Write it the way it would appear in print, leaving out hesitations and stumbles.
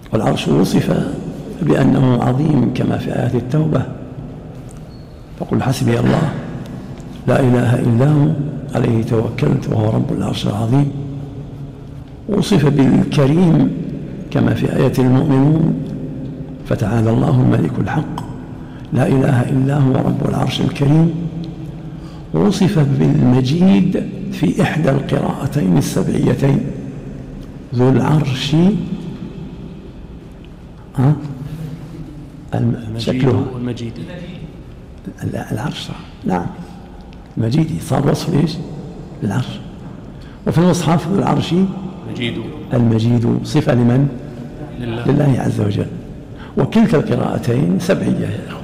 والعرش وصف بأنه عظيم كما في آية التوبة: فقل حسبي الله لا إله إلا هو عليه توكلت وهو رب العرش العظيم. وصف بالكريم كما في آية المؤمنون: فتعالى الله الملك الحق لا إله إلا هو رب العرش الكريم. وصف بالمجيد في إحدى القراءتين السبعيتين: ذو العرش شكله المجيد العرش، نعم المجيد صار وصف ليش؟ العرش. وفي المصحف ذو العرش المجيد صفة لمن؟ لله عز وجل. وكلتا القراءتين سبعية يا إخوة.